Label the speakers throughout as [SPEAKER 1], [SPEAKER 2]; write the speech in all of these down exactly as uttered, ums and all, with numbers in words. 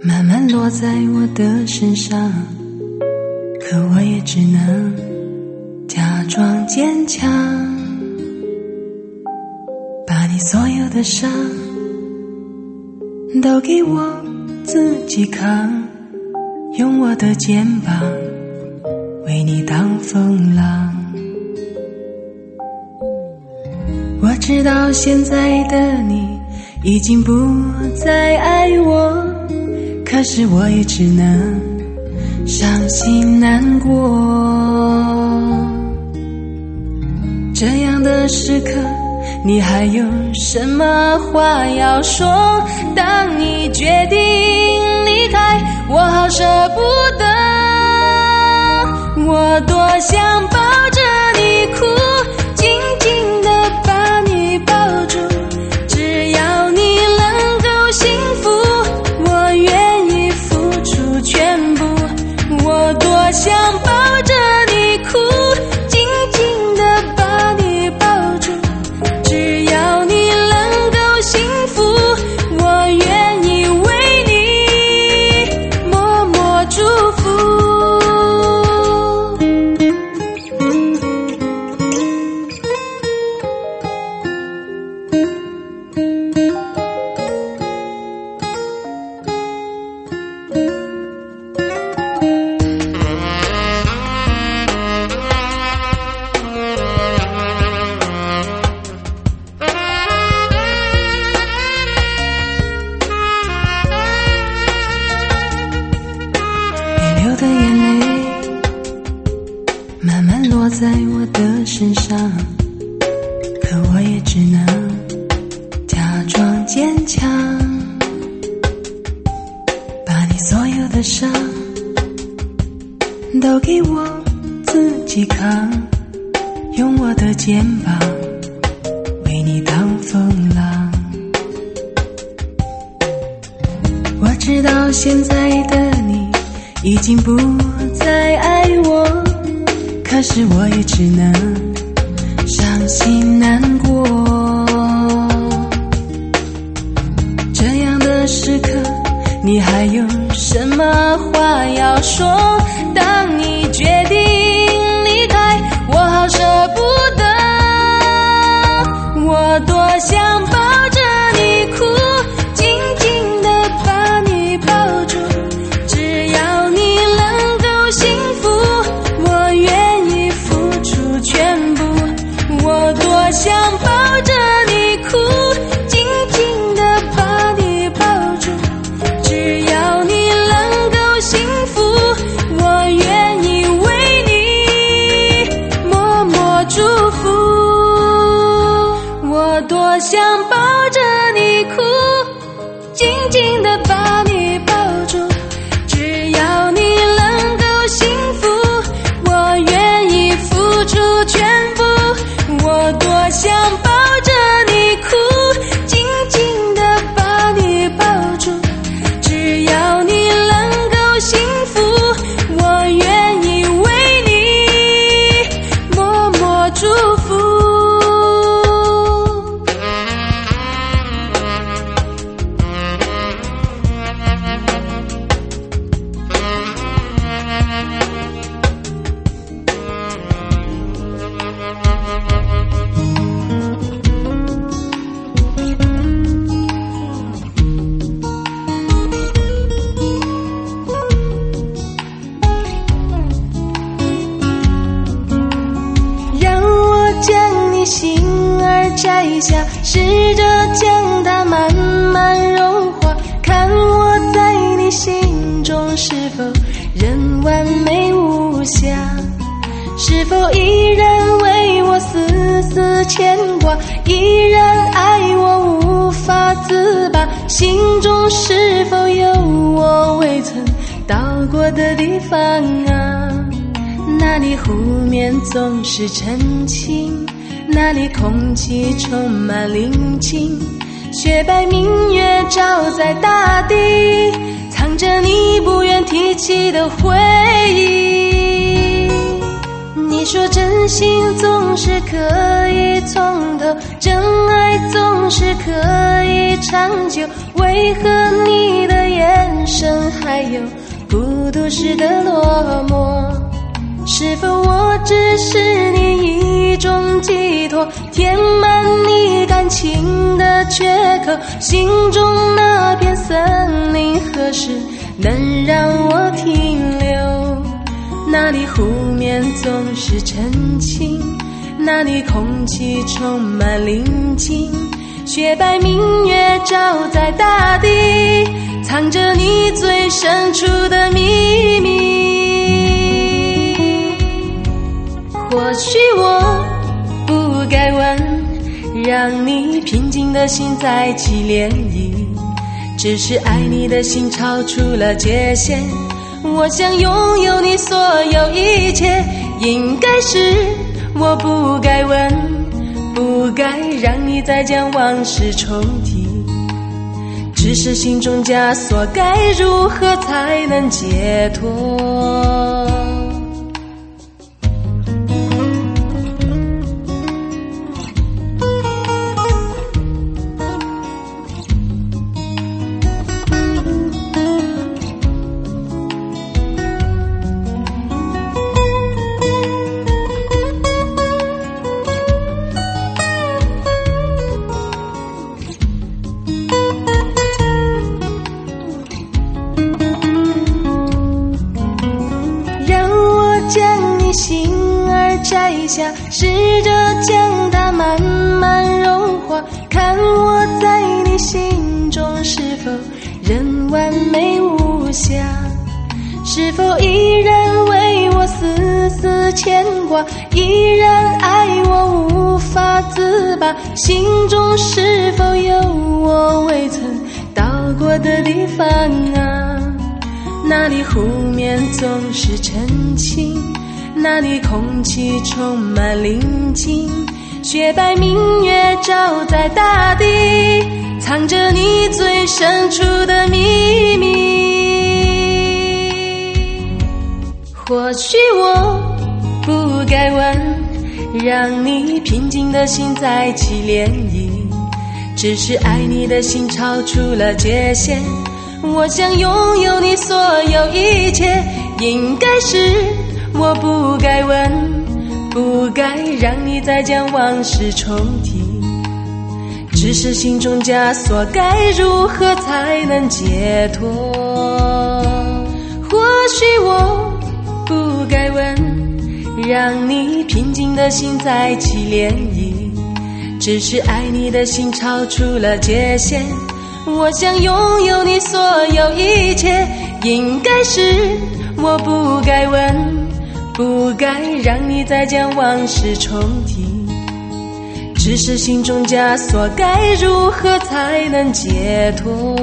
[SPEAKER 1] 慢慢落在我的身上，可我也只能假装坚强，把你所有的伤都给我自己扛，用我的肩膀为你挡风浪。我知道现在的你已经不再爱我，可是我也只能伤心难过。这样的时刻你还有什么话要说？当你决定离开，我好舍不得，我多想抱着你哭，紧紧地把你抱住，只要你能够幸福，我愿意付出全部。我多想抱着你哭，紧紧地把你抱住，只要你能够幸福，我愿意为你默默祝福。流的眼泪慢慢落在我的身上，可我也只能假装坚强，把你所有的伤都给我自己扛，用我的肩膀为你挡风浪。我知道现在的你已经不再爱我，可是我也只能伤心难过。这样的时刻你还有什么话要说？当你决定离开，我好舍不得，我多想抱着你哭，紧紧地把你抱住，只要你能够幸福，我愿意付出全部。我多想抱着你哭，紧紧地把你抱住，只要你能够幸福，我愿意为你默默祝福。我多想抱着你哭，紧紧地把你抱住，只要你能够幸福，我愿意付出全部。我多想抱着你哭，紧紧地把你抱住，只要你能够幸福，我愿意为你默默祝福。心儿摘下，试着将它慢慢融化，看我在你心中是否仍完美无瑕，是否依然为我丝丝牵挂，依然爱我无法自拔，心中是否有我未曾到过的地方啊？那里湖面总是澄清，那里空气充满宁静，雪白明月照在大地，藏着你不愿提起的回忆。你说真心总是可以从头，真爱总是可以长久，为何你的眼神是否我只是你一种寄托，填满你感情的缺口？心中那片森林何时能让我停留？那里湖面总是澄清，那里空气充满宁静，雪白明月照在大地，藏着你最深处的秘密。或许我不该问，让你平静的心再起涟漪，只是爱你的心超出了界限。我想拥有你所有一切，应该是我不该问，不该让你再将往事重提，只是心中枷锁该如何才能解脱？摘下，试着将它慢慢融化，看我在你心中是否仍完美无瑕，是否依然为我丝丝牵挂，依然爱我无法自拔，心中是否有我未曾到过的地方啊？那里湖面总是澄清，那里空气充满宁静，雪白明月照在大地，藏着你最深处的秘密。或许我不该问，让你平静的心再起涟漪，只是爱你的心超出了界限。我想拥有你所有一切，应该是我不该问，不该让你再将往事重提，只是心中枷锁该如何才能解脱？或许我不该问，让你平静的心再起涟漪，只是爱你的心超出了界限。我想拥有你所有一切，应该是我不该问，不该让你再将往事重提，只是心中枷锁该如何才能解脱？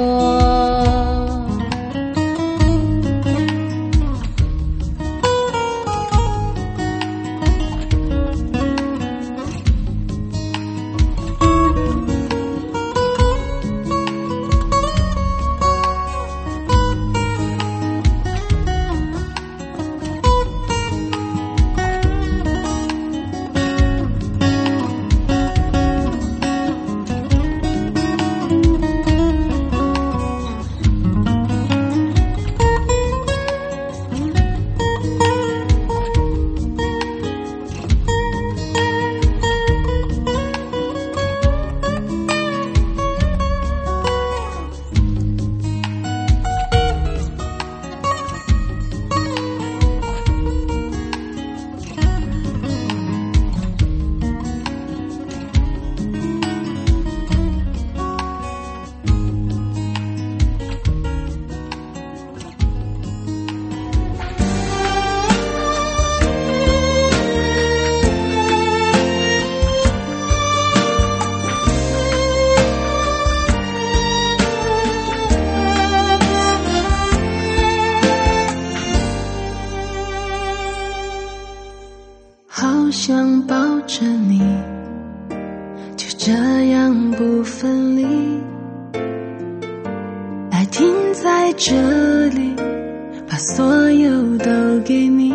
[SPEAKER 1] 想抱着你，就这样不分离，爱停在这里，把所有都给你，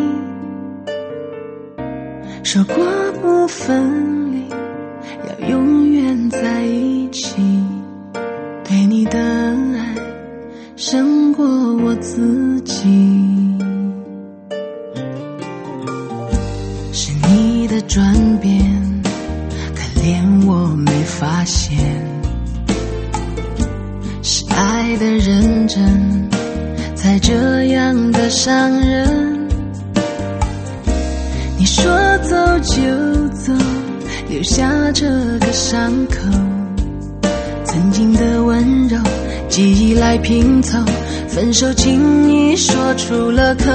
[SPEAKER 1] 说过不分离，要永远在一起，对你的爱胜过我自己。 转变，可怜我没发现，是爱的认真才这样的伤人。你说走就走，留下这个伤口，曾经的温柔记忆来拼凑，分手轻易说出了口，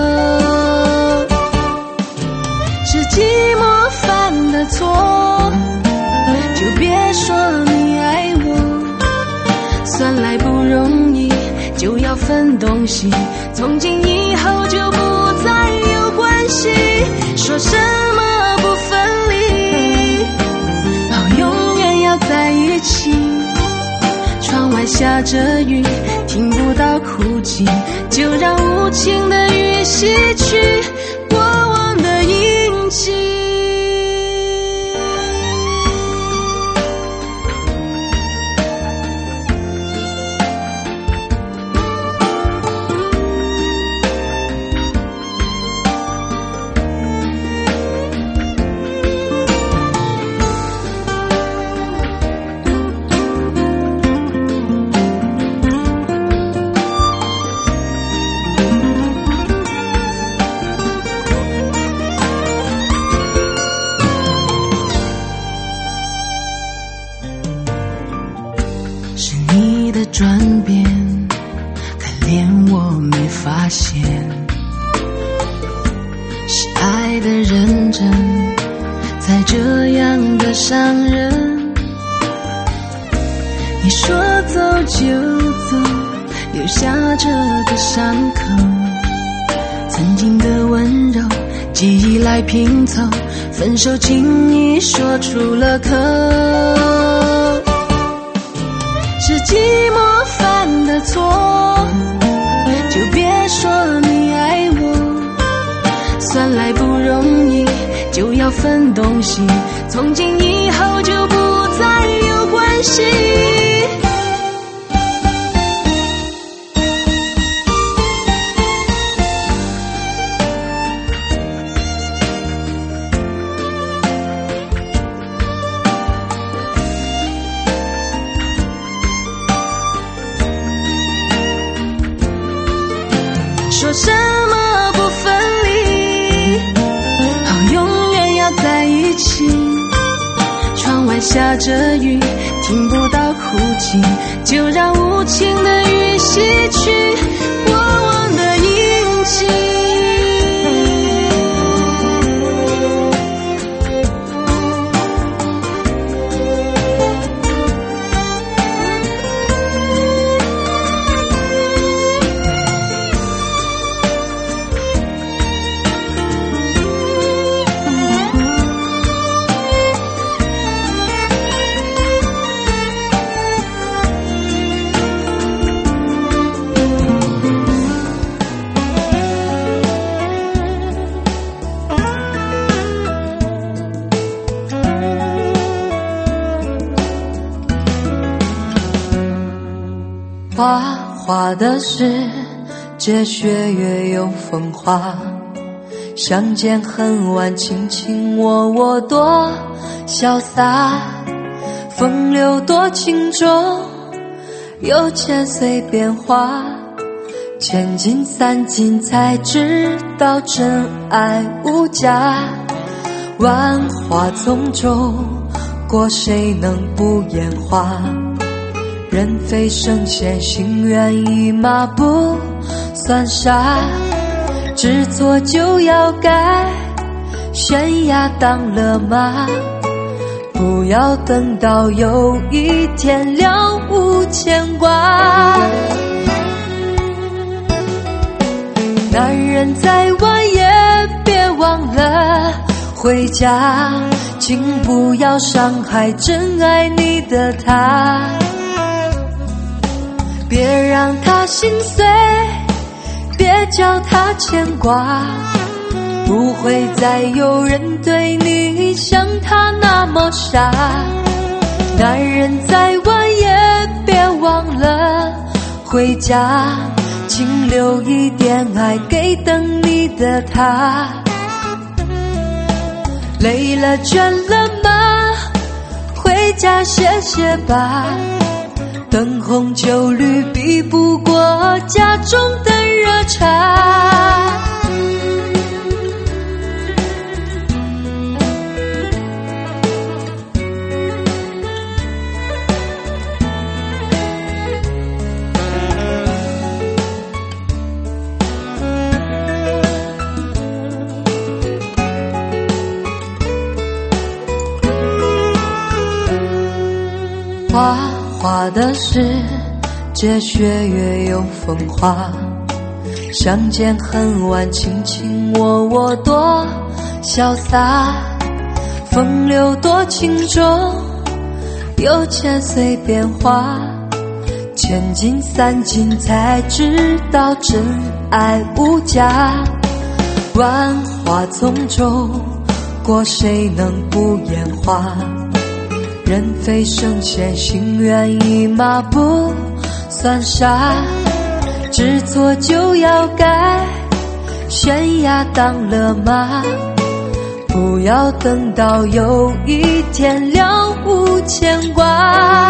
[SPEAKER 1] 是寂寞犯的错，就别说你爱我，算来不容易就要分东西，从今以后就不再有关系，说什么不分离，好永远要在一起，窗外下着雨，听不到哭泣，就让无情的雨洗去过往的印记。转变，可怜我没发现，是爱的认真才这样的伤人。你说走就走，留下这个伤口，曾经的温柔记忆来拼凑，分手轻易说出了口，是寂寞犯的错，就别说你爱我，算来不容易就要分东西，从今以后就不再有关系。说什么不分离，好永远要在一起，窗外下着雨，听不到哭泣，就让无情的雨洗去过往的印记。
[SPEAKER 2] 花花的世界，雪月有风华，相见恨晚，卿卿我我多潇洒，风流多情重，有千岁变化，千金散尽才知道真爱无价，万花丛中过谁能不眼花，人非圣贤，心猿意马不算傻，知错就要改，悬崖当了马，不要等到有一天了无牵挂。男人再晚也别忘了回家，请不要伤害真爱你的他，别让他心碎，别叫他牵挂，不会再有人对你像他那么傻。男人再晚也别忘了回家，请留一点爱给等你的他。 累了倦了吗？回家歇歇吧。灯红酒绿比不过家中的热茶。花花的世界，雪月有风华。相见恨晚，卿卿我我多潇洒。风流多情中，有千岁变化。千金散尽才知道真爱无价。万花丛中过，谁能不眼花？人非圣贤，心猿意马不算傻。知错就要改，悬崖当了马。不要等到有一天了无牵挂。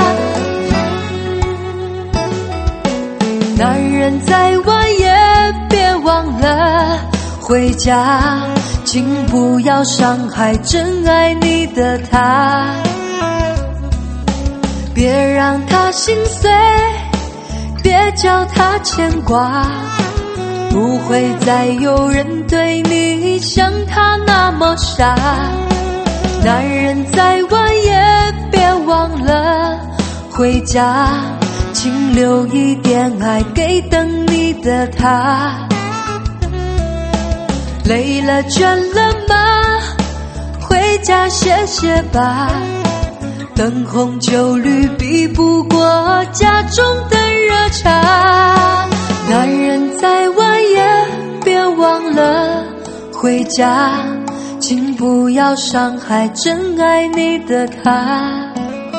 [SPEAKER 2] 男人再晚也别忘了回家，请不要伤害真爱你的他。别让他心碎，别叫他牵挂。不会再有人对你像他那么傻。男人再晚也别忘了回家，请留一点爱给等你的他。累了倦了吗？回家歇歇吧。灯红酒绿比不过家中的热茶。男人再晚也别忘了回家，请不要伤害真爱你的他。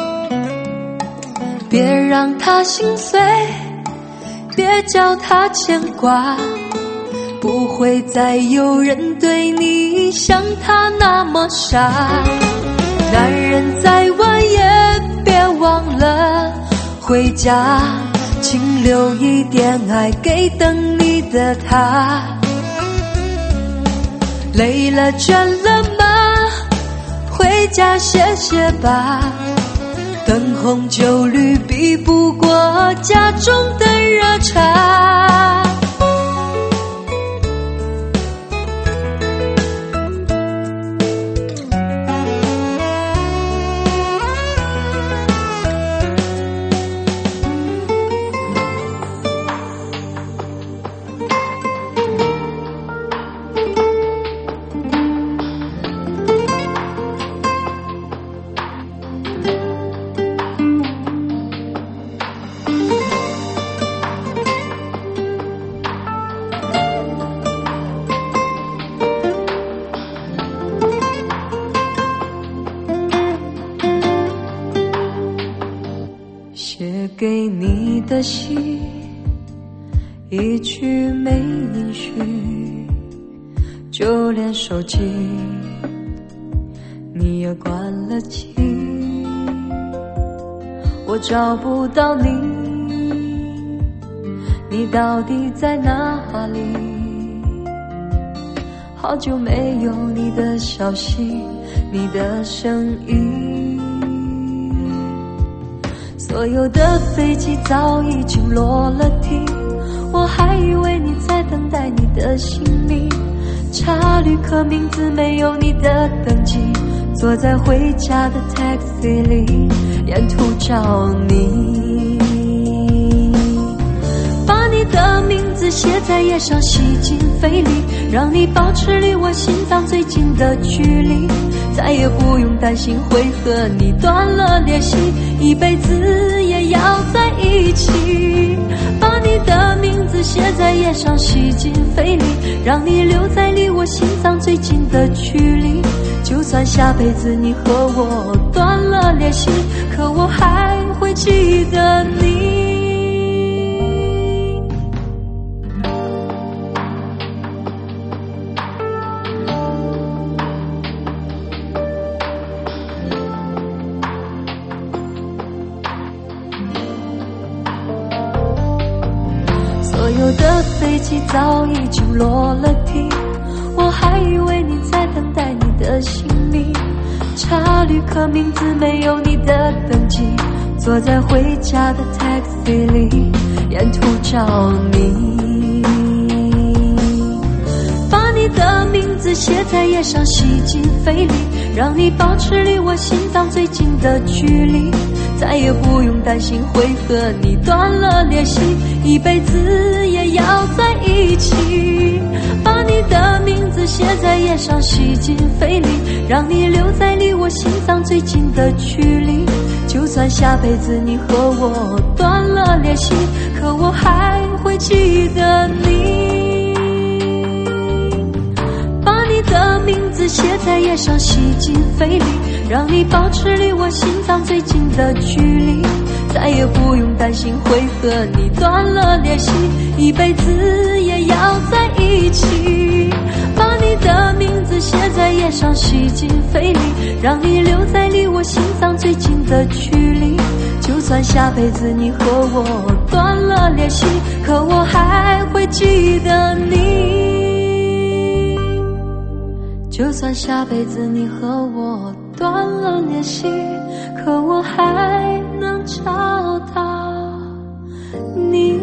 [SPEAKER 2] 别让他心碎，别叫他牵挂。不会再有人对你像他那么傻。男人再晚也别忘了回家，请留一点爱给等你的他。累了倦了吗？回家歇歇吧。灯红酒绿比不过家中的热茶。写给你的信，一句没音讯，就连手机你也关了机。我找不到你，你到底在哪里？好久没有你的消息，你的声音。所有的飞机早已经落了地，我还以为你在等待你的行李。查旅客名字没有你的登记，坐在回家的 taxi 里，沿途找你。把你的名字写在页上，吸进肺里，让你保持离我心脏最近的距离。再也不用担心会和你断了联系，一辈子也要在一起。把你的名字写在页上，吸进肺里，让你留在离我心脏最近的距离。就算下辈子你和我断了联系，可我还会记得你。 的飞机早已经落了地，我还以为你在等待你的行李，查旅客名字没有你的登记，坐在回家的 taxi 里，沿途找你，把你的名字写在页上，吸进肺里，让你保持离我心脏最近的距离，再也不用担心会和你断了联系，一辈子也要在一起。把你的名字写在页上，吸进肺里，让你留在离我心脏最近的距离，就算下辈子你和我断了联系，可我还会记得你。把你的名字写在页上，吸进肺里，让你保持离我心脏最近的距离，再也不用担心会和你断了联系，一辈子也要在一起。把你的名字写在页上，吸进肺里，让你留在离我心脏最近的距离，就算下辈子你和我断了联系，可我还会记得你。就算下辈子你和我断了联系，可我还能找到你。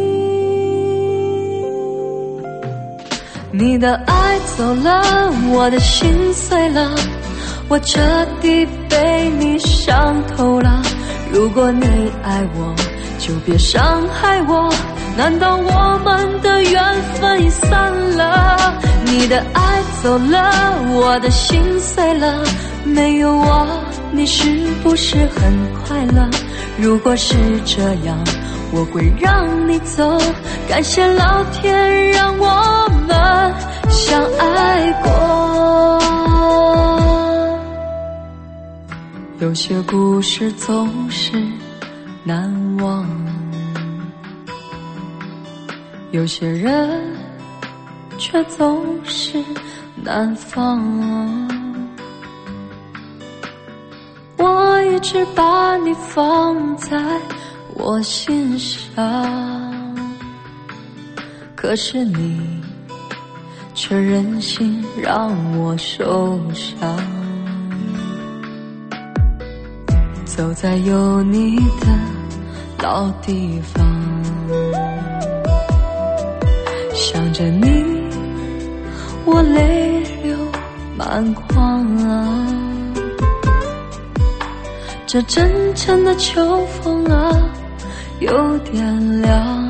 [SPEAKER 2] 你的爱走了，我的心碎了，我彻底被你伤透了。如果你爱我，就别伤害我，难道我们的缘分已散了？你的爱走了，我的心碎了，没有我，你是不是很快乐？如果是这样，我会让你走，感谢老天让我们相爱过。有些故事总是难忘，有些人却总是难放。我一直把你放在我心上，可是你却任性让我受伤。走在有你的老地方，想着你，我泪流满眶啊。这阵阵的秋风啊，有点凉。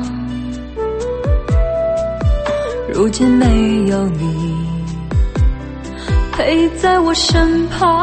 [SPEAKER 2] 如今没有你陪在我身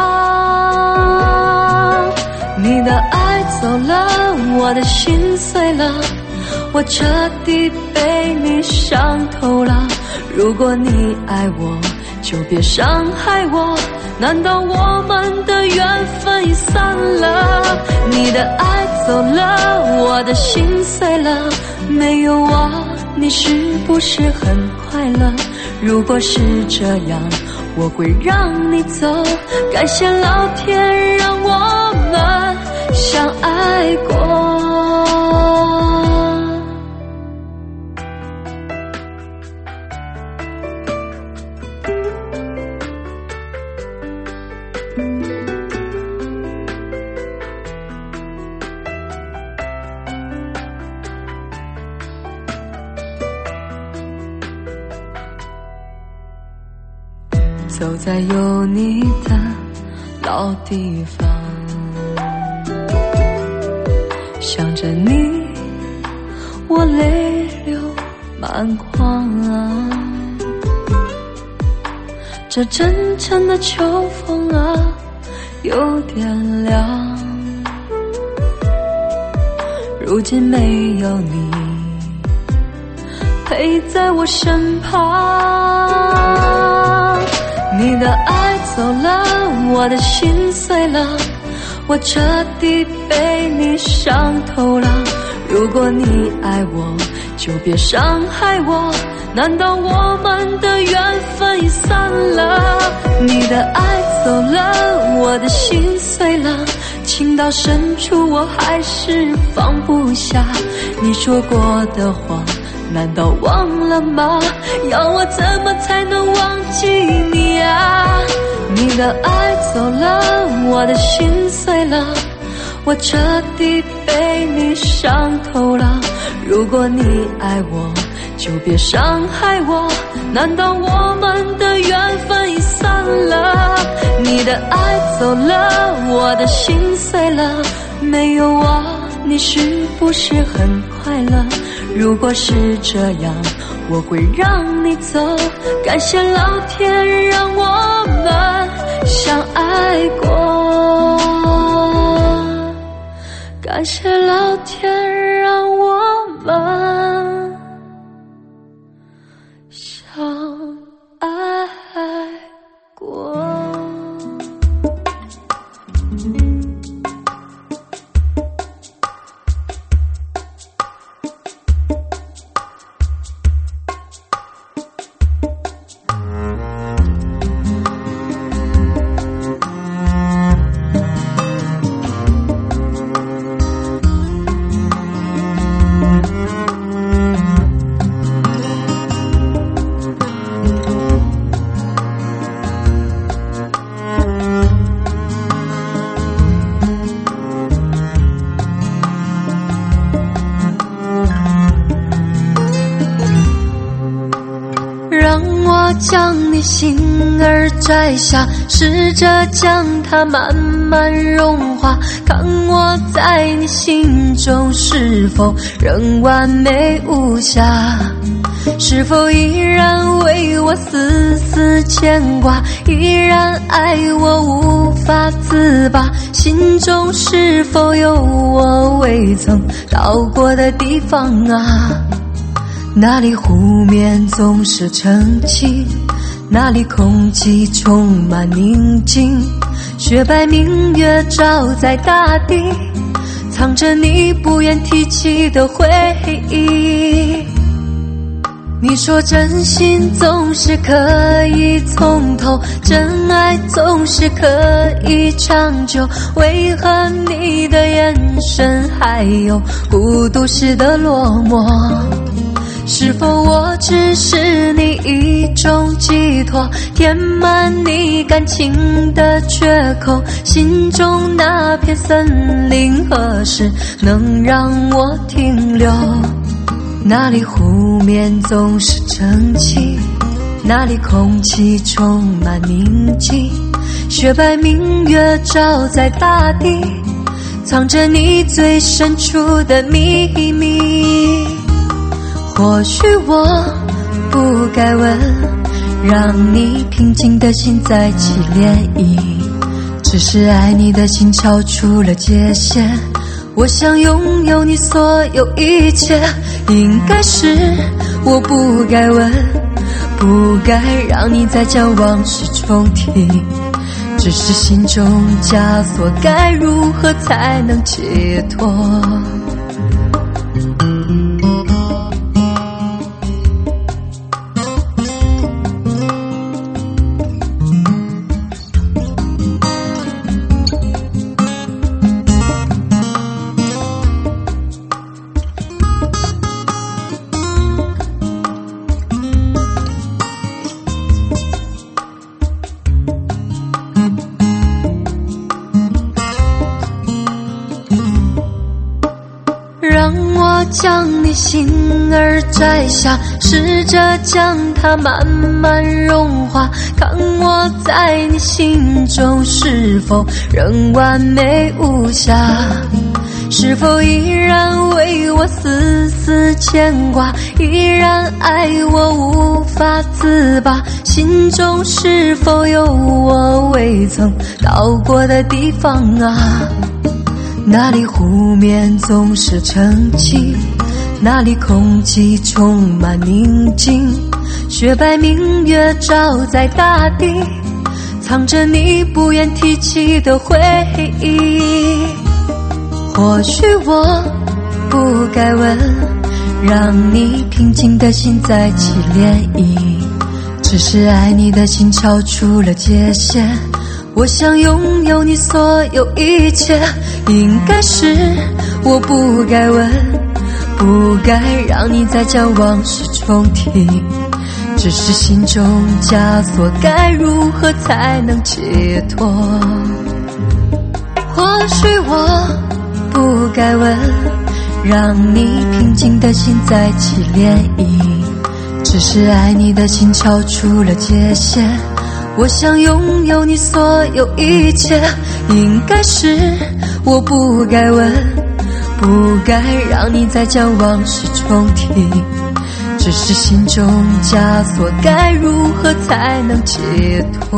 [SPEAKER 2] 旁，你的爱走了，我的心碎了，我彻底被你伤透了。如果你爱我，就别伤害我，难道我们的缘分已散了？你的爱走了，我的心碎了，没有我，你是不是很快乐？如果是这样，我会让你走，感谢老天让我们相爱过。走在有你的老地方，想着你，我泪流满眶啊。这阵阵的秋风啊，有点凉。如今没有你陪在我身旁，你的爱走了，我的心碎了，我彻底被你伤透了。如果你爱我，就别伤害我，难道我们的缘分已散了？你的爱走了，我的心碎了，情到深处我还是放不下。你说过的话， 难道忘了吗？要我怎么才能忘记你啊？你的爱走了，我的心碎了，我彻底被你伤透了。如果你爱我，就别伤害我，难道我们的缘分已散了？你的爱走了，我的心碎了，没有我你是不是很快乐？如果是这样，我会让你走。感谢老天让我们相爱过，感谢老天让我们相爱过。 让我将你心儿摘下，试着将它慢慢融化，看我在你心中是否仍完美无瑕，是否依然为我丝丝牵挂，依然爱我无法自拔，心中是否有我未曾到过的地方啊？那里湖面总是澄清，那里空气充满宁静，雪白明月照在大地，藏着你不愿提起的回忆。你说真心总是可以从头，真爱总是可以长久，为何你的眼神还有孤独时的落寞？是否我只是你一种寄托，填满你感情的缺口？心中那片森林何时能让我停留？那里湖面总是澄清，那里空气充满宁静，雪白明月照在大地，藏着你最深处的秘密。或许我不该问，让你平静的心再起涟漪，只是爱你的心超出了界限，我想拥有你所有一切。应该是我不该问，不该让你再将往事重提，只是心中枷锁该如何才能解脱？让我将你心儿摘下，试着将它慢慢融化，看我在你心中是否仍完美无瑕，是否依然为我丝丝牵挂，依然爱我无法自拔，心中是否有我未曾到过的地方啊？那里湖面总是澄清，那里空气充满宁静，雪白明月照在大地，藏着你不愿提起的回忆。或许我不该问，让你平静的心再起涟漪，只是爱你的心超出了界限，我想拥有你所有一切。应该是我不该问， 不该让你再将往事重提，只是心中枷锁，该如何才能解脱？或许我不该问，让你平静的心再起涟漪，只是爱你的心超出了界限，我想拥有你所有一切。应该是我不该问，不该让你再将往事重提，只是心中枷锁，该如何才能解脱？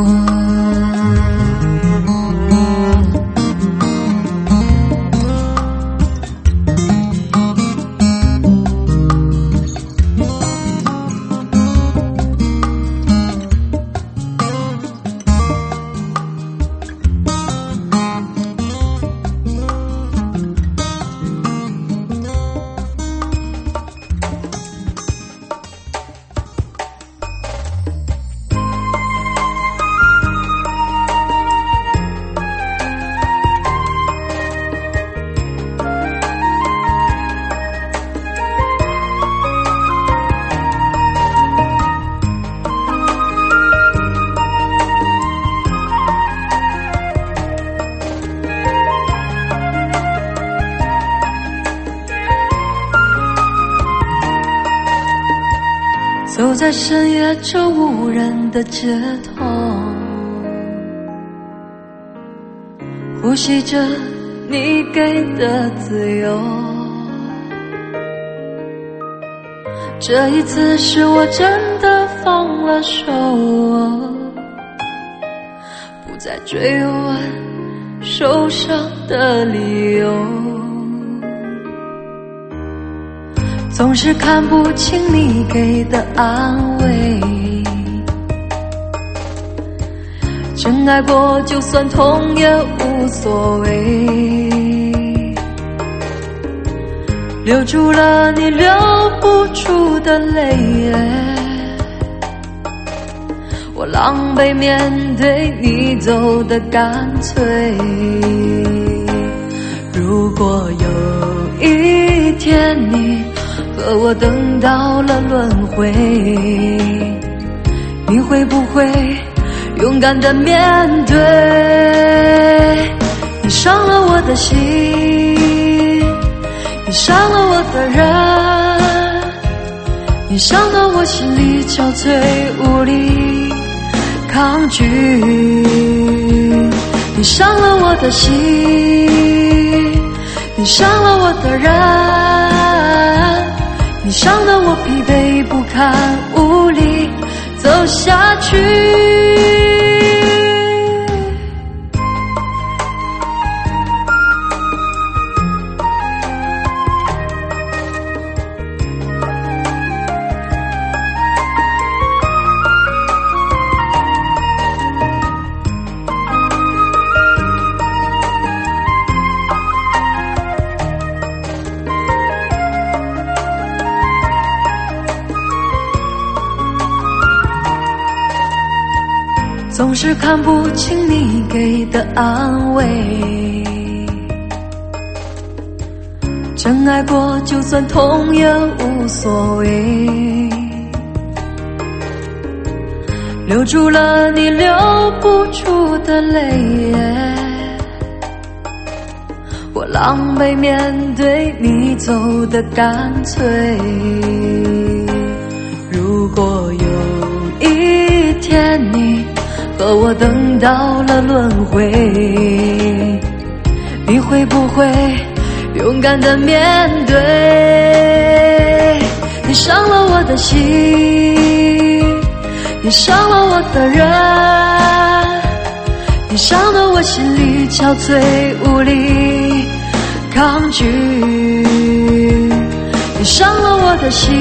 [SPEAKER 2] 走在深夜这无人的街头，呼吸着你给的自由。这一次是我真的放了手，不再追问受伤的理由。总是看不清你给的安慰，真爱过就算痛也无所谓，留住了你留不住的泪，我狼狈面对你走的干脆。如果有一天你和我等到了轮回，你会不会勇敢地面对？你伤了我的心，你伤了我的人，你伤得我心里憔悴无力抗拒。你伤了我的心，你伤了我的人，你伤得我疲惫不堪无力走下去。总是看不清你给的安慰，真爱过就算痛也无所谓，留住了你留不住的泪，我狼狈面对你走的干脆。如果有一天你和我等到了轮回，你会不会勇敢地面对？你伤了我的心，你伤了我的人，你伤得我心里憔悴无力抗拒。你伤了我的心，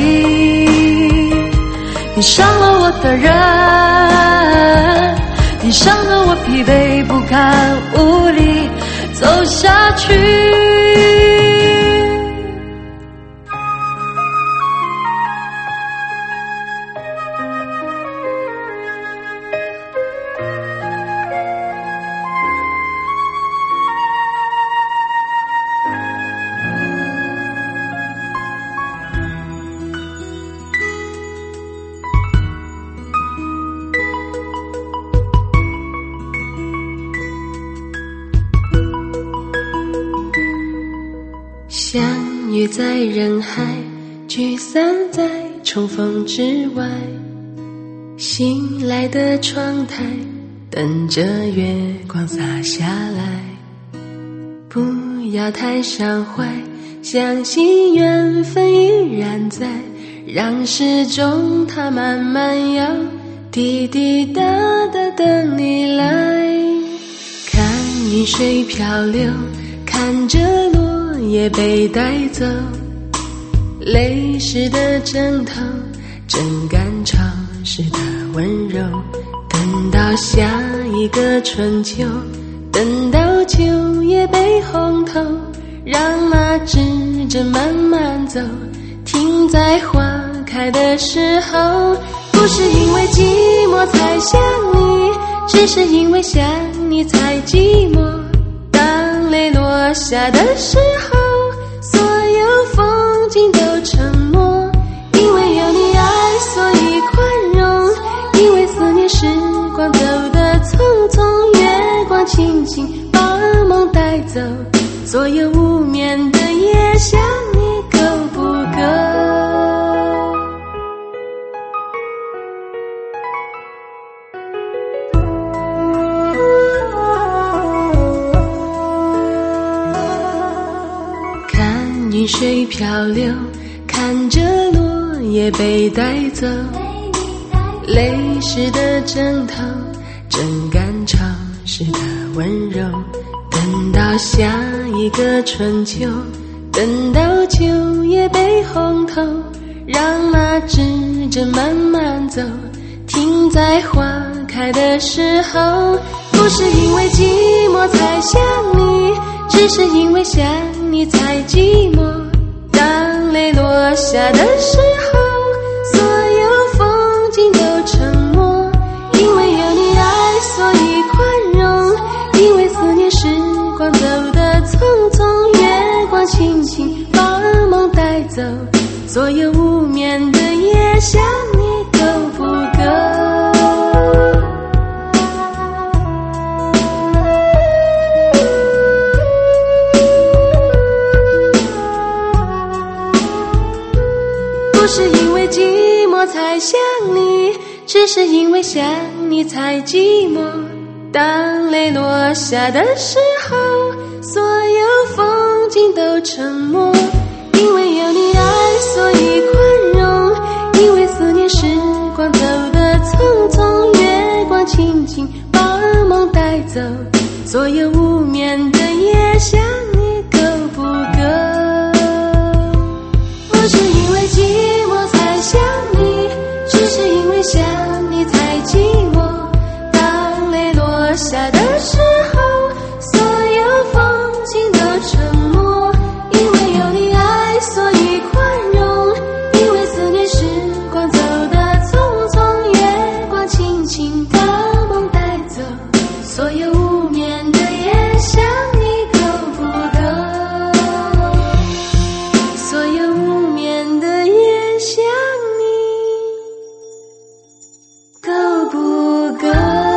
[SPEAKER 2] 你伤了我的人，你伤得我疲惫不堪无力走下去。
[SPEAKER 1] 聚在人海，聚散在重逢之外。醒来的窗台，等着月光洒下来。不要太伤怀，相信缘分依然在，让时钟它慢慢摇，滴滴答答等你来。看云水漂流，看着落叶被带走，泪湿的枕头，正感潮湿的温柔。等到下一个春秋，等到秋叶被红透，让那指针慢慢走，停在花开的时候。不是因为寂寞才想你，只是因为想你才寂寞。当泪落下的时候，所有风景都沉默。因为有你爱，所以宽容，因为思念时光走得匆匆，月光轻轻把梦带走。所有无眠的夜，想你够不够？看云水漂流，看着落叶被带走，泪湿的枕头，正感潮湿的温柔。等到下一个春秋，等到秋叶被红透，让那指针慢慢走，停在花开的时候。不是因为寂寞才想你，只是因为想你才寂寞。当泪落下的时候，所有风景都沉默。因为有你爱，所以宽容，因为思念时光走得匆匆，月光轻轻把梦带走。所有无眠的夜，想你够不够？不是因为寂寞才想你，只是因为想你才寂寞。当泪落下的时候，所有风景都沉默。因为有你爱，所以宽容，因为思念时光走得匆匆，月光轻轻把梦带走。所有无眠的夜，想你够不够？不是因为寂寞才想你，只是因为想你才寂寞。当泪落下的时候，所有风景都沉默。因为有你爱，所以宽容，因为思念时光走得匆匆，月光轻轻把梦带走。所有无眠的夜，想你够不够？所有无眠的夜，想你够不够？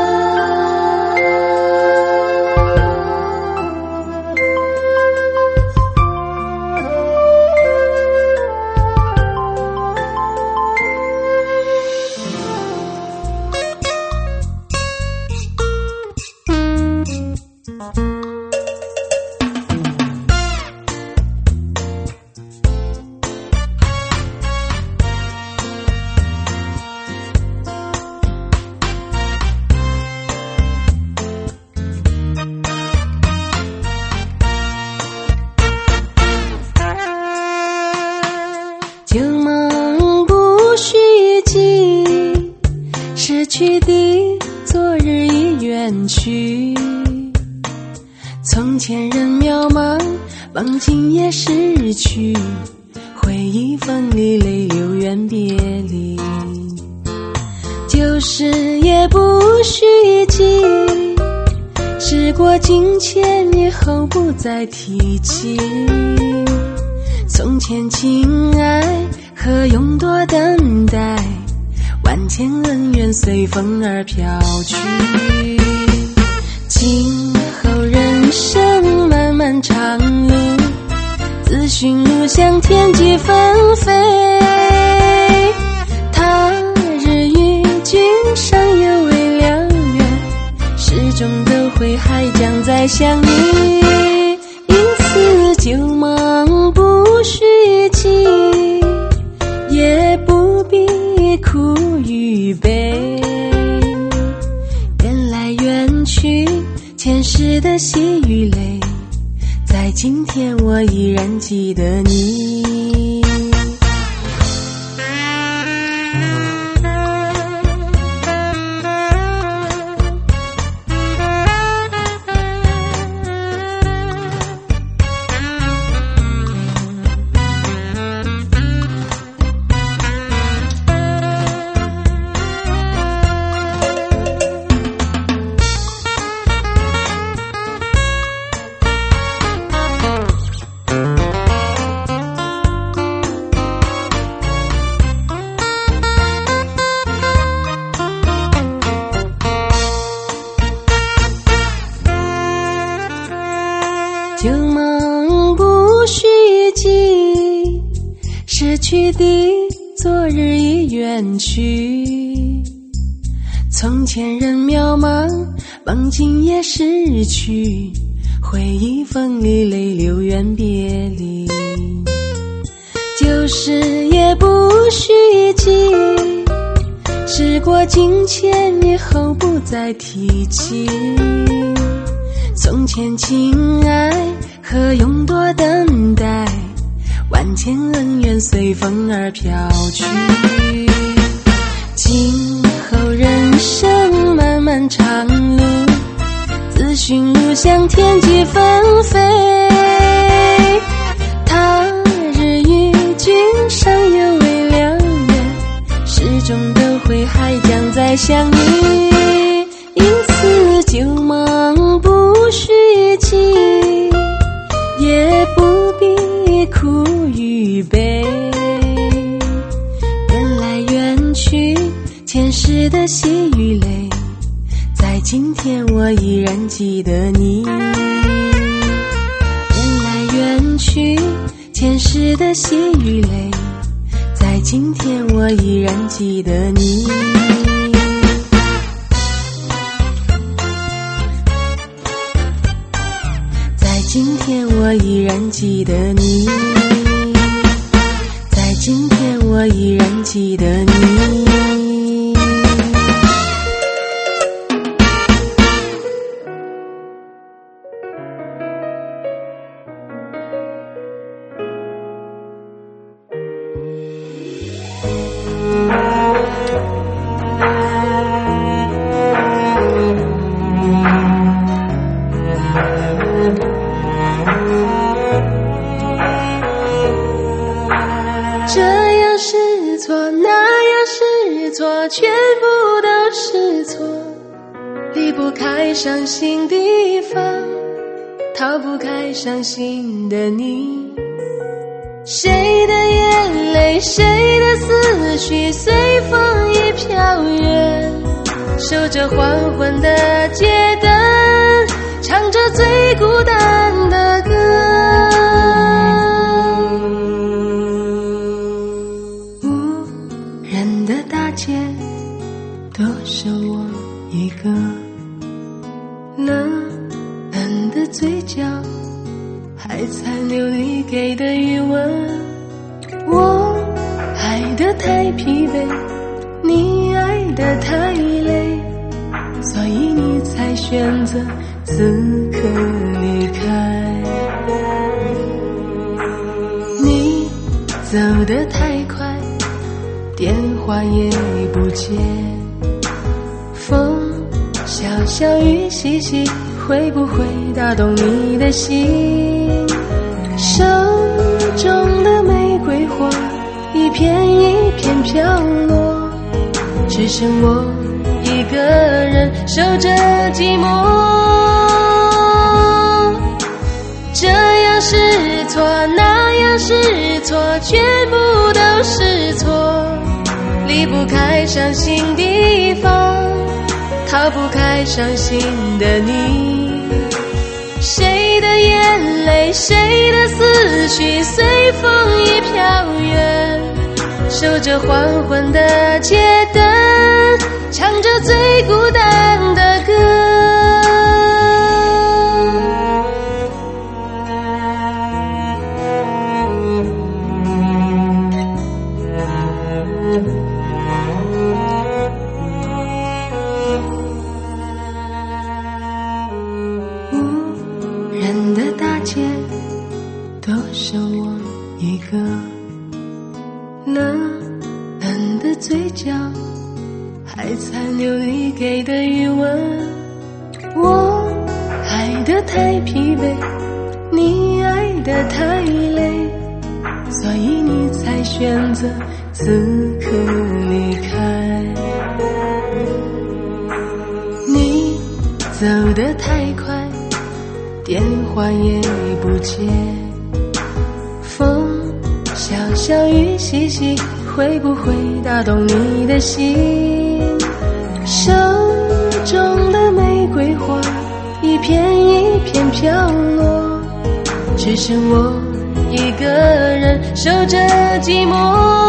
[SPEAKER 1] 旧梦不须记，逝去的昨日已远去。从前人渺茫，望今夜逝去，回忆分离，泪流远别离。旧事也不须记，时过境迁以后不再提起。从前情爱何用多等待，万千恩怨随风而飘去。今后人生漫漫长路， 自寻路向天际纷飞。他日与君尚有未了缘，始终都会还将再相遇。因此旧梦不须记，也不必苦与悲。缘来缘去，前世的喜与泪，在今天我依然记得你。旧梦不须记，逝去的昨日已远去。从前人渺茫，梦境也逝去，回忆风里泪流远别离。旧事也不须记，时过境迁以后不再提起。从前情爱何用多等待，万千恩怨随风而飘去。今后人生漫漫长路，自寻路向天际纷飞。他日与君尚有未了缘，始终都会还将再相遇。因此旧梦不须记，也不必苦与悲。缘来缘去，前世的喜与泪，在今天我依然记得你。缘来缘去，前世的喜与泪，在今天我依然记得你。今天我依然记得你，在今天我依然记得你。这样是错，那样是错，全部都是错。离不开伤心地方，逃不开伤心的你。谁的眼泪，谁的思绪，随风已飘远。守着黄昏的街灯，唱着最孤单的歌。街都是我一个，冷冷的嘴角还残留你给的余温。我爱得太疲惫，你爱得太累，所以你才选择此刻离开。你走得太快，电话也不接，风小小雨细细，会不会打动你的心？手中的玫瑰花一片一片飘落，只剩我一个人守着寂寞。这样是错，那样是错，全部都是错。离不开伤心地方，逃不开伤心的你。 谁的眼泪，谁的思绪，随风已飘远。守着黄昏的街灯，唱着最孤单的歌。无人的大街，都剩我一个。冷冷的嘴角，还残留你给的余温。我爱得太疲惫，你爱得太累，所以你才选择此刻离开。你走得太快，电话也不接，风小小雨细细，会不会打动你的心？手中的玫瑰花一片一片飘落，只剩我一个人守着寂寞。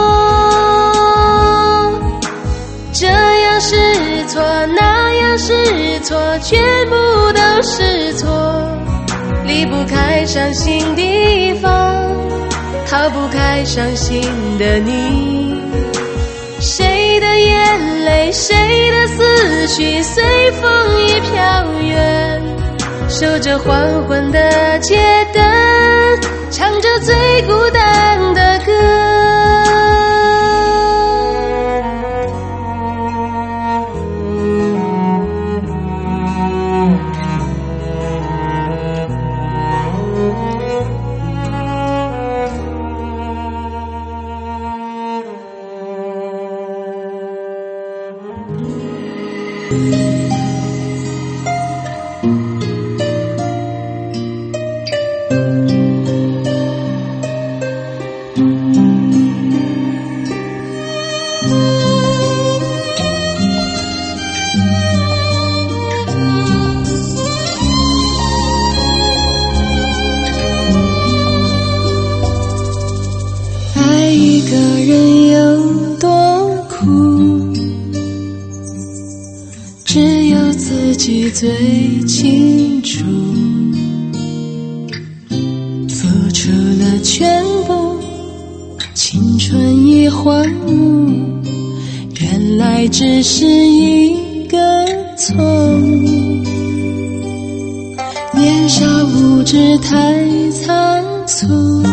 [SPEAKER 1] 这样是错，那样是错，全部都是错，离不开伤心地方，逃不开伤心的你。谁的眼泪，谁的思绪，随风已飘远。守着黄昏的街灯，唱着最孤单的歌。爱一个人有多苦，只有自己最清楚。付出了全部，青春已荒芜，原来只是一个错误。年少无知太仓促，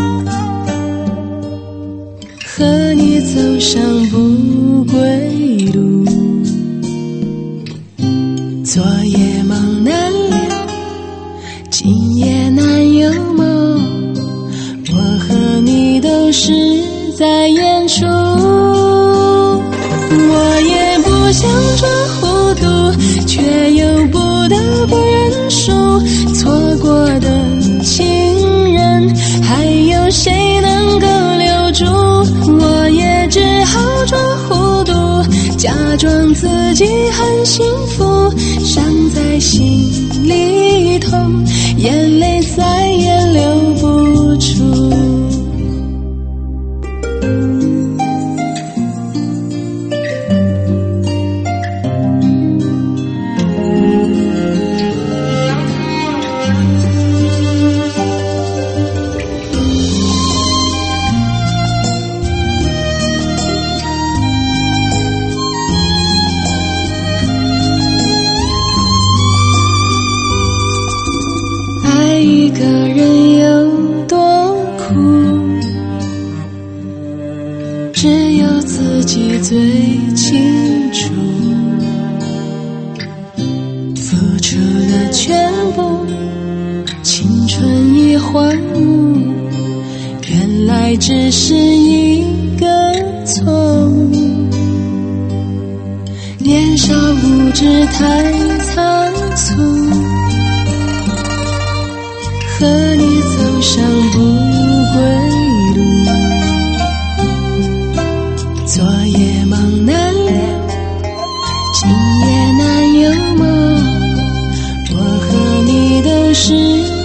[SPEAKER 1] 和你走上不归路。昨夜梦难了，今夜难有梦，我和你都是在演出。我也不想装糊涂，却又不得不认输。错过的情人，还有谁能够留住？我也只好装糊涂，假装自己很幸福，伤在心里痛，眼泪再也流不出。一个人有多苦，只有自己最清楚。付出了全部，青春已荒芜，原来只是一个错误。年少无知太仓促，和你走上不归路。昨夜梦难了，今夜难有梦，我和你都是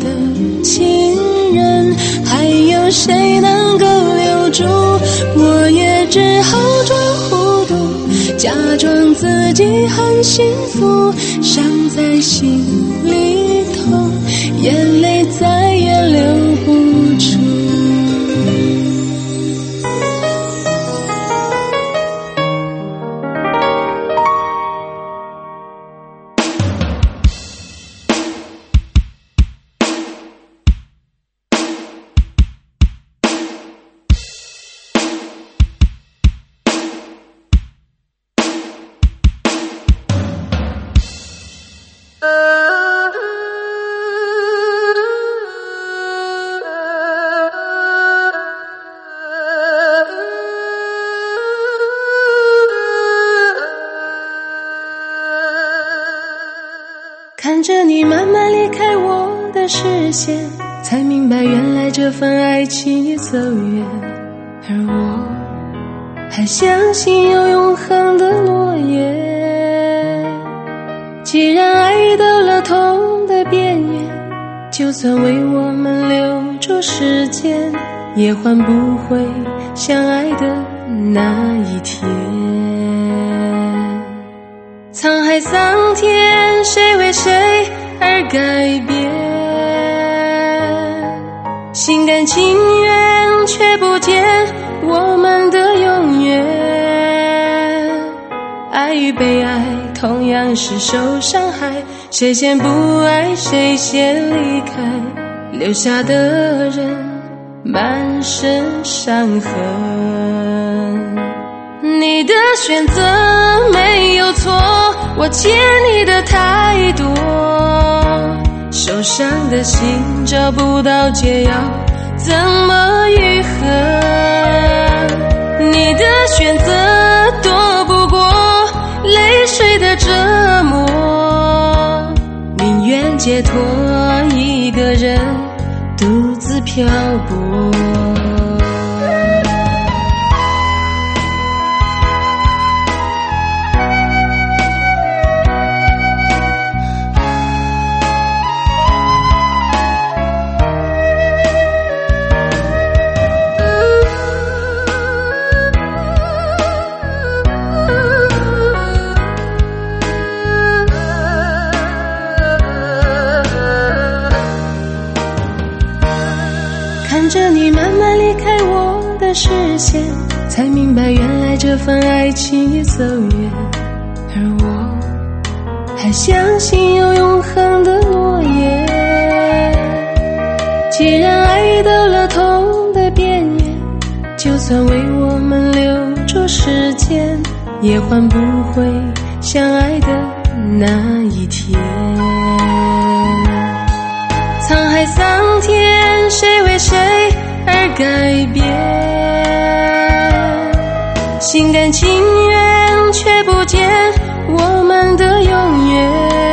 [SPEAKER 1] 成情人，还有谁能够留住？我也只好装糊涂，假装自己很幸福，伤在心里头，眼泪再也流不出。看着你慢慢离开我的视线，才明白原来这份爱情已走远，而我还相信有永恒的诺言。既然爱到了痛的边缘，就算为我们留住时间，也换不回相爱的那一天。沧海桑田，谁为谁而改变？心甘情愿，却不见我们的永远。爱与被爱同样是受伤害，谁先不爱谁先离开，留下的人满身伤痕。你的选择没有错，我欠你的太多，受伤的心找不到解药，怎么愈合？你的选择躲不过泪水的折磨，宁愿解脱一个人独自漂泊。看着你慢慢离开我的视线，才明白原来这份爱情已走远，而我还相信有永恒的诺言。既然爱到了痛的边缘，就算为我们留住时间，也换不回相爱的那一天。沧海桑田，谁为谁而改变？心甘情愿，却不见我们的永远。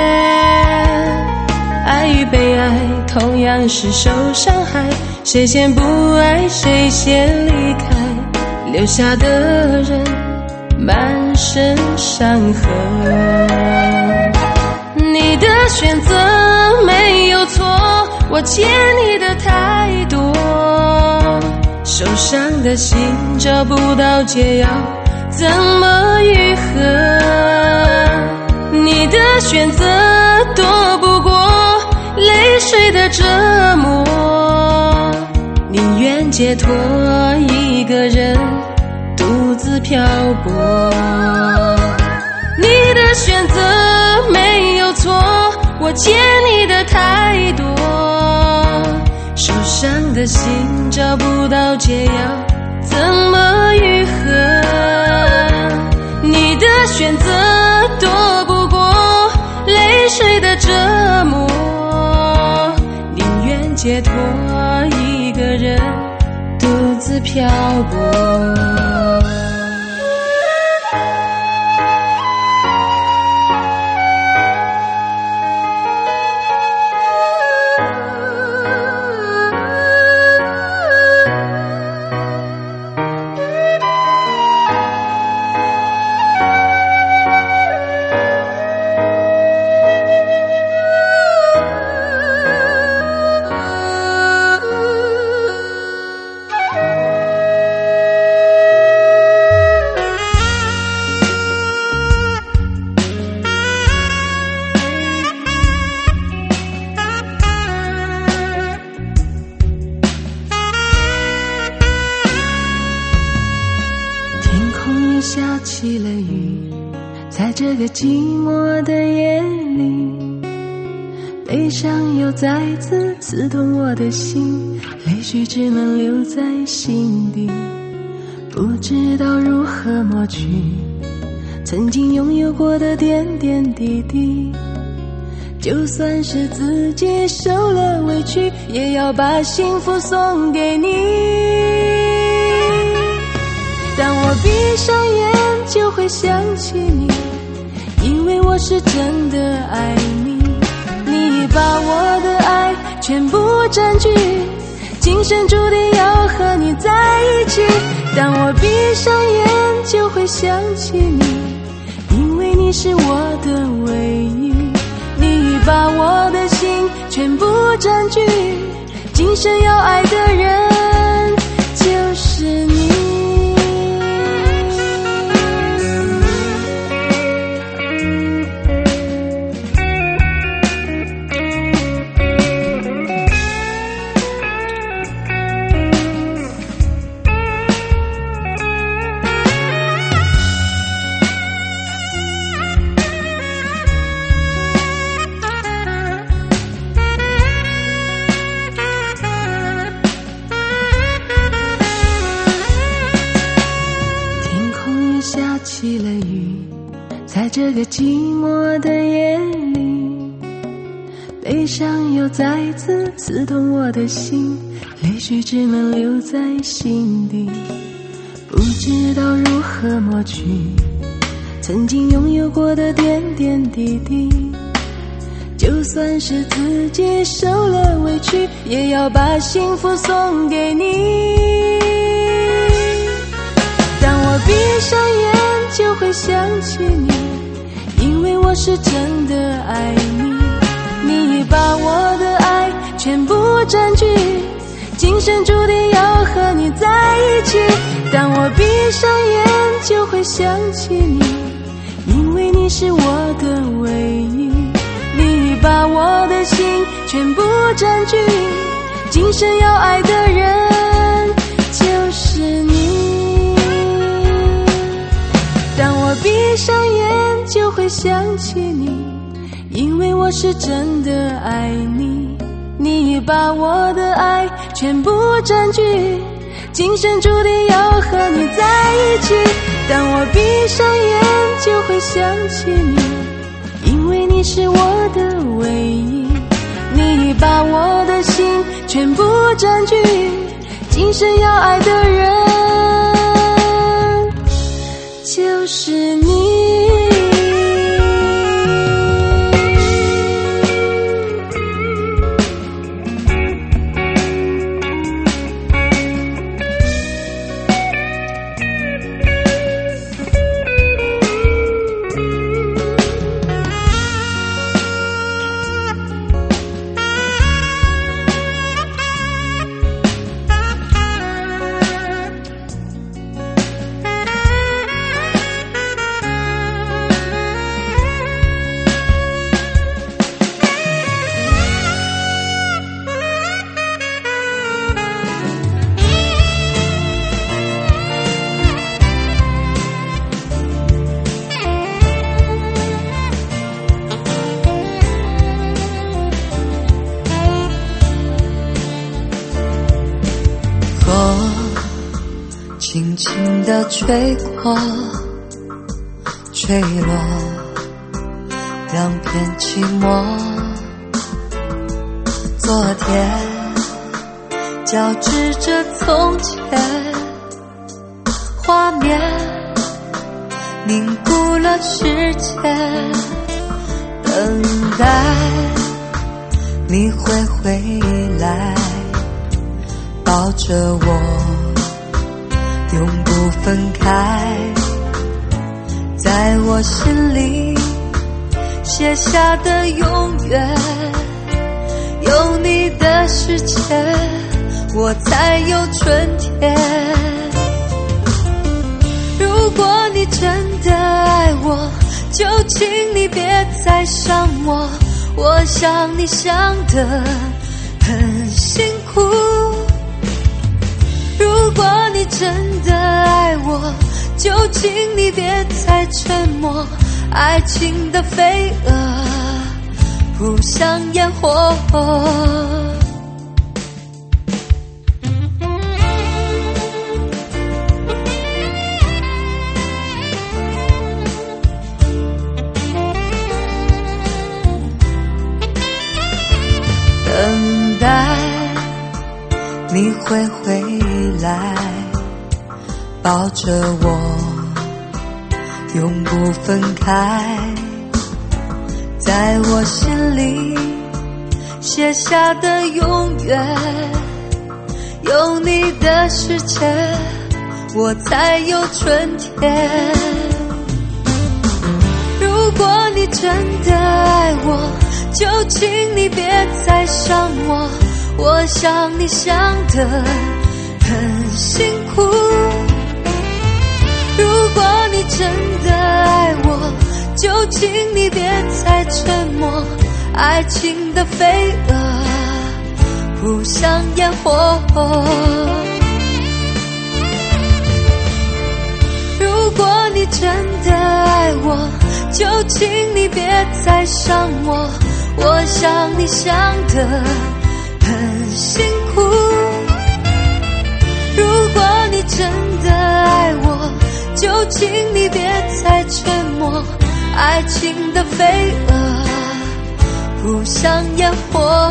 [SPEAKER 1] 爱与被爱同样是受伤害，谁先不爱谁先离开，留下的人满身伤痕。你的选择没有错，我欠你的太多，受伤的心找不到解药，怎么愈合？你的选择躲不过泪水的折磨，宁愿解脱一个人独自漂泊。你的选择没有错，我欠你的太多，受伤的心找不到解药，怎么愈合？你的选择躲不过泪水的折磨，宁愿解脱一个人独自漂泊。 起了雨，在这个寂寞的夜里，悲伤又再次刺痛我的心，泪水只能留在心底，不知道如何抹去曾经拥有过的点点滴滴。就算是自己受了委屈，也要把幸福送给你。当我闭上眼就会想起你，因为我是真的爱你。你把我的爱全部占据，今生注定要和你在一起。当我闭上眼就会想起你，因为你是我的唯一。你把我的心全部占据，今生要爱的人就是你。下起了雨，在这个寂寞的夜里，悲伤又再次刺痛我的心，泪水只能留在心底，不知道如何抹去曾经拥有过的点点滴滴。就算是自己受了委屈，也要把幸福送给你。当我闭上眼就会想起你，因为我是真的爱你。你把我的爱全部占据，今生注定要和你在一起。当我闭上眼就会想起你，因为你是我的唯一。你把我的心全部占据，今生要爱的人就是你。当我闭上眼就会想起你，因为我是真的爱你。你把我的爱全部占据，今生注定要和你在一起。当我闭上眼就会想起你，因为你是我的唯一。你把我的心全部占据，今生要爱的人就是你。
[SPEAKER 2] 轻轻地吹过，吹落两片寂寞。昨天交织着从前，画面凝固了时间，等待你会回来，抱着我永不分开，在我心里写下的永远，有你的世界我才有春天。如果你真的爱我，就请你别再伤我，我想你想得很辛苦。如果你真的爱我， 就请你别再沉默。爱情的飞蛾扑向烟火，等待你会回来，抱着我永不分开，在我心里写下的永远，有你的世界我才有春天。如果你真的爱我，就请你别再伤我，我想你想得很辛苦。如果你真的爱我，就请你别再沉默。爱情的飞蛾扑向烟火，如果你真的爱我，就请你别再伤我，我想你想得很辛苦。如果你真的爱我，就请你别再沉默。爱情的飞蛾扑向烟火，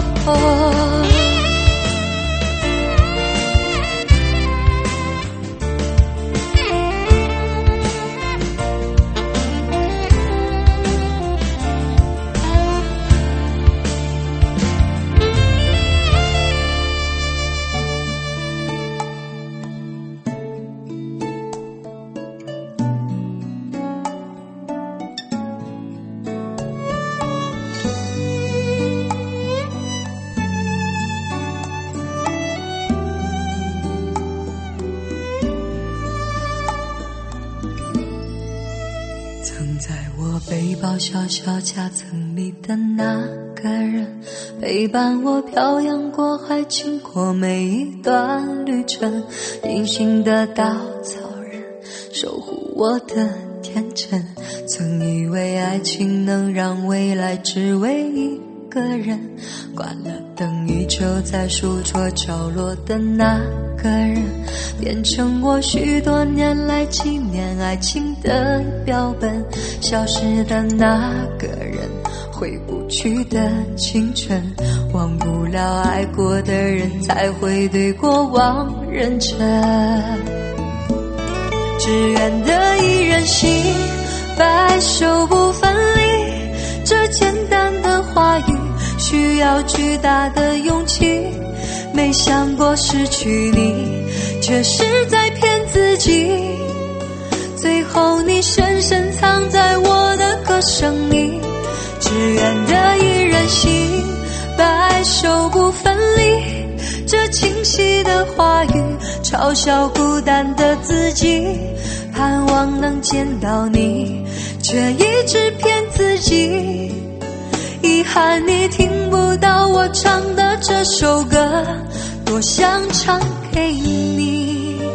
[SPEAKER 2] 曾在我背包小小夹层里的那个人，陪伴我漂洋过海，经过每一段旅程。隐形的稻草人，守护我的天真。曾以为爱情能让未来只为一个人，关了灯依旧在书桌角落的那个人，变成我许多年来纪念爱情的标本。消失的那个人，回不去的青春，忘不了爱过的人，才会对过往认真。只愿得一人心，白首不分离，这简单的话语需要巨大的勇气。没想过失去你，却是在骗自己。最后你深深藏在我的歌声里，只愿得一人心，白首不分离。这清晰的话语嘲笑孤单的自己，盼望能见到你，却一直骗自己。遗憾你听不到我唱的这首歌，多想唱给你。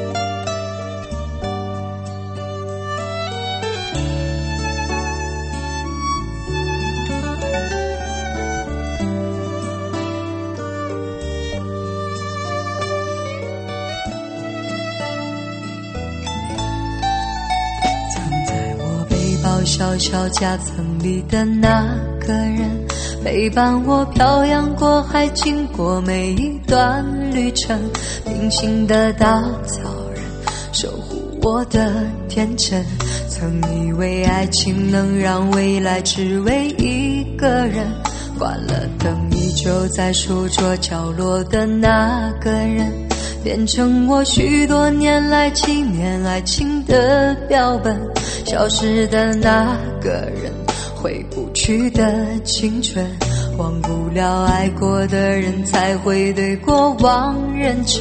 [SPEAKER 2] 小小夹层里的那个人，陪伴我漂洋过海，经过每一段旅程。平行的稻草人，守护我的天真。曾以为爱情能让未来只为一个人，关了灯依旧在书桌角落的那个人，变成我许多年来纪念爱情的标本。消失的那个人，回不去的青春，忘不了爱过的人，才会对过往认真。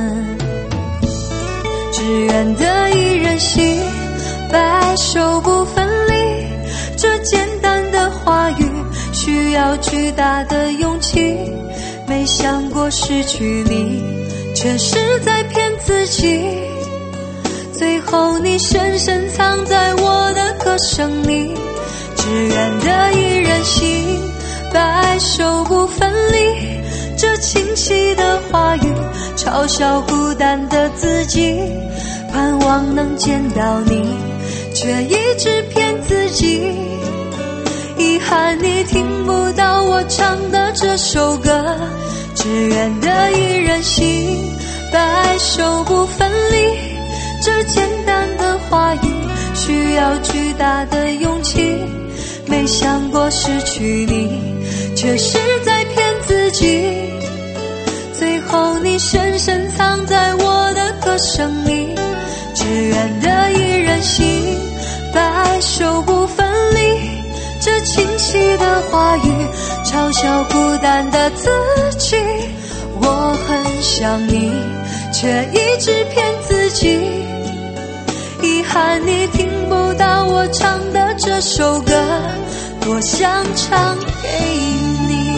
[SPEAKER 2] 只愿得一人心，白首不分离。这简单的话语需要巨大的勇气。没想过失去你，却是在骗自己。 最后你深深藏在我的歌声里，只愿得一人心，白首不分离。这清晰的话语嘲笑孤单的自己，盼望能见到你，却一直骗自己。遗憾你听不到我唱的这首歌，只愿得一人心，白首不分离。这简单的话语需要巨大的勇气，没想过失去你，却是在骗自己。最后你深深藏在我的歌声里，只愿得一人心，白首不分离。这清晰的话语嘲笑孤单的自己，我很想你，却一直骗自己。遗憾你听不到我唱的这首歌，多想唱给你。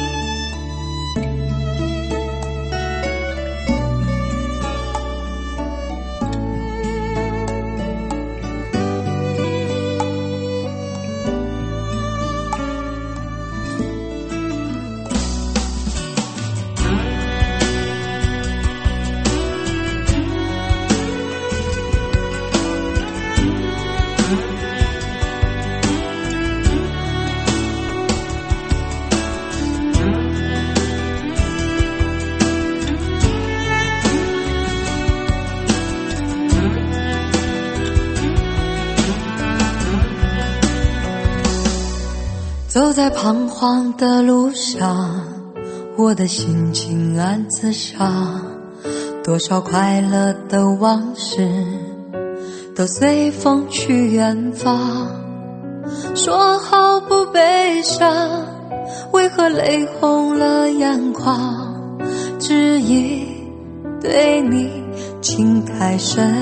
[SPEAKER 2] 走在彷徨的路上，我的心情暗自伤，多少快乐的往事都随风去远方。说好不悲伤，为何泪红了眼眶？只因对你情太深，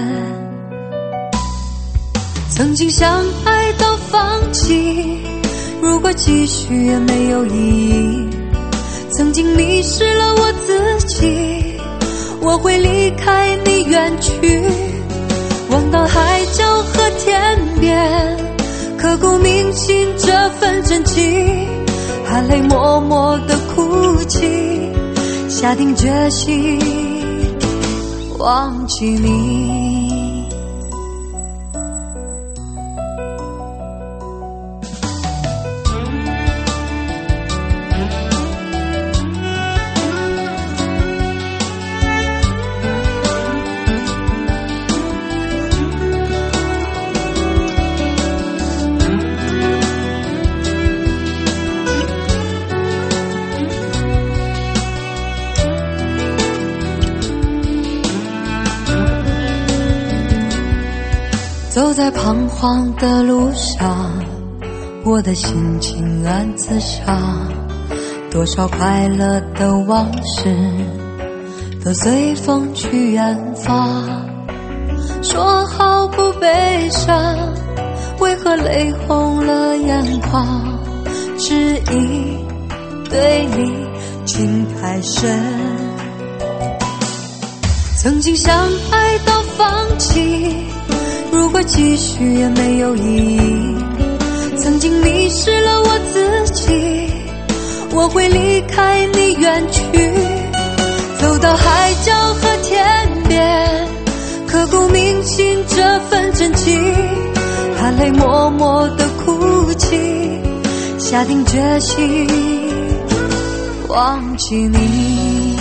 [SPEAKER 2] 曾经相爱到放弃，如果继续也没有意义。曾经迷失了我自己，我会离开你远去，望到海角和天边，刻骨铭心这份真情，含泪默默地哭泣，下定决心忘记你。走在彷徨的路上，我的心情暗自伤，多少快乐的往事都随风去远方。说好不悲伤，为何泪红了眼眶？只因对你情太深，曾经相爱到放弃，如果继续也没有意义。曾经迷失了我自己，我会离开你远去，走到海角和天边，刻骨铭心这份真情，含泪默默地哭泣，下定决心忘记你。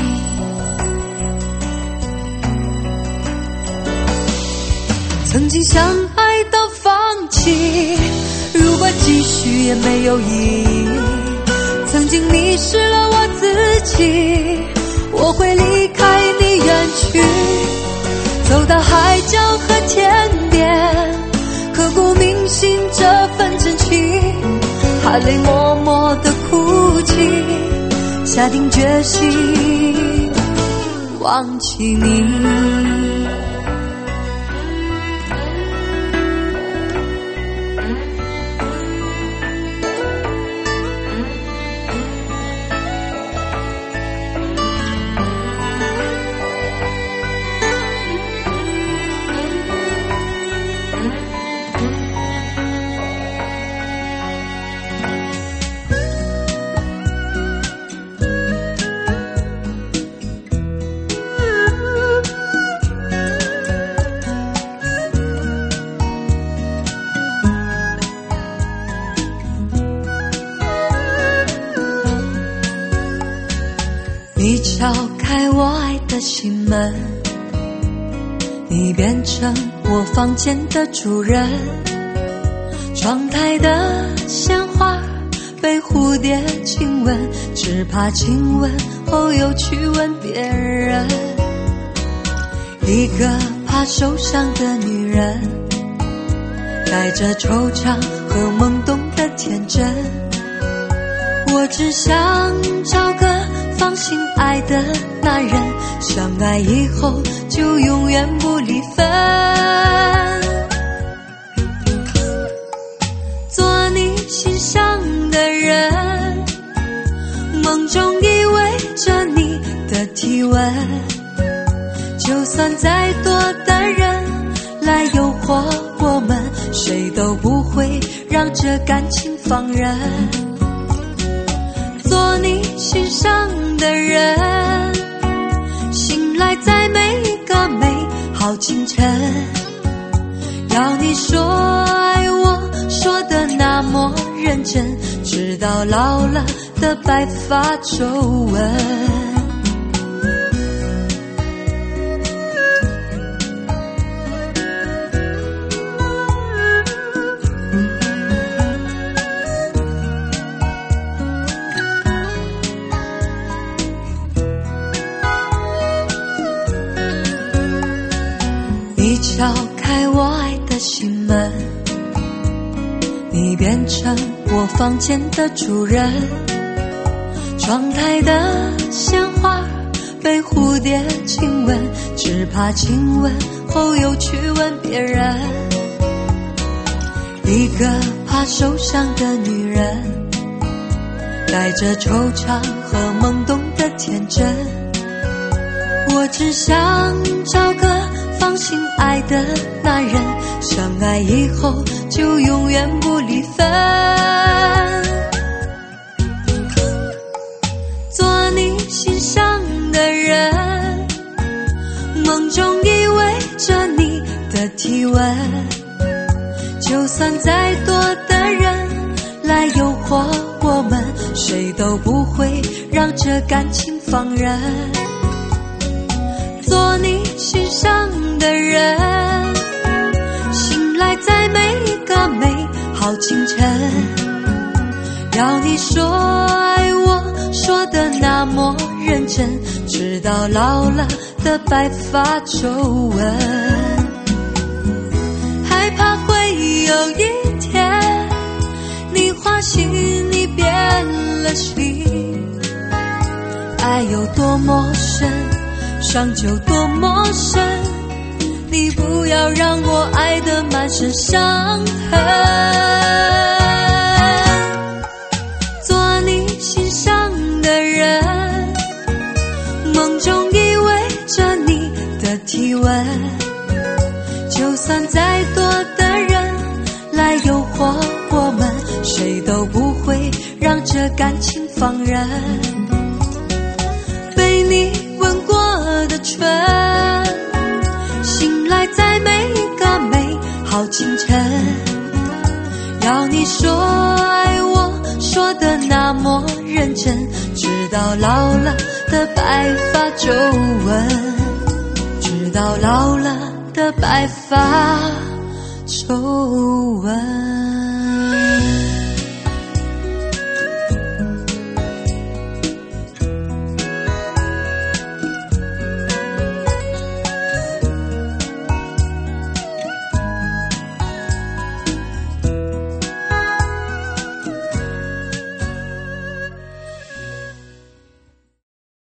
[SPEAKER 2] 曾经相爱到放弃，如果继续也没有意义。曾经迷失了我自己，我会离开你远去，走到海角和天边，刻骨铭心这份真情，含泪默默地哭泣，下定决心忘记你。 开我爱的心门，你变成我房间的主人。窗台的鲜花被蝴蝶亲吻，只怕亲吻后又去吻别人。一个怕受伤的女人，带着惆怅和懵懂的天真。我只想找个放心爱的男人，相爱以后就永远不离分。做你心上的人，梦中依偎着你的体温，就算再多的人来诱惑我们，谁都不会让这感情放任。做你心上的人，醒来在每一个美好清晨，要你说爱我说得那么认真，直到老了的白发皱纹。你敲开我爱的心门，你变成我房间的主人。窗台的鲜花被蝴蝶亲吻，只怕亲吻后又去吻别人。一个怕受伤的女人，带着惆怅和懵懂的天真。我只想找个放心爱的男人，相爱以后就永远不离分。做你心上的人，梦中依偎着你的体温，就算再多的人来诱惑我们，谁都不会让这感情放任。做你心上的人，醒来在每一个美好清晨，要你说爱我说得那么认真，直到老了的白发皱纹。害怕会有一天你花心你变了心，爱有多么深，伤就多么深，你不要让我爱得满身伤痕。做你心上的人，梦中依偎着你的体温，就算再多的人来诱惑我们，谁都不会让这感情放任。被你吻过的唇，醒来在每一个美好清晨，要你说爱我说得那么认真，直到老了的白发皱纹，直到老了的白发皱纹。